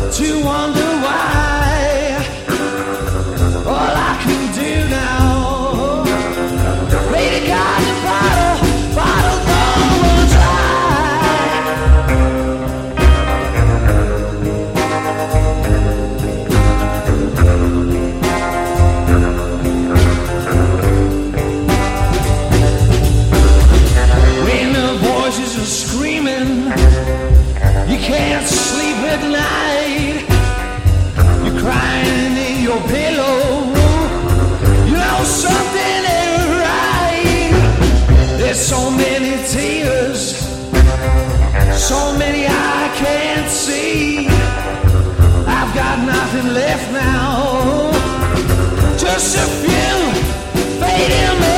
to wonder why. All I can do now, Lady Gaga, bottle over dry. When the voices are screaming, you can't sleep at night. You're crying in your pillow. You know something ain't right. There's so many tears, so many I can't see. I've got nothing left now, just a few fading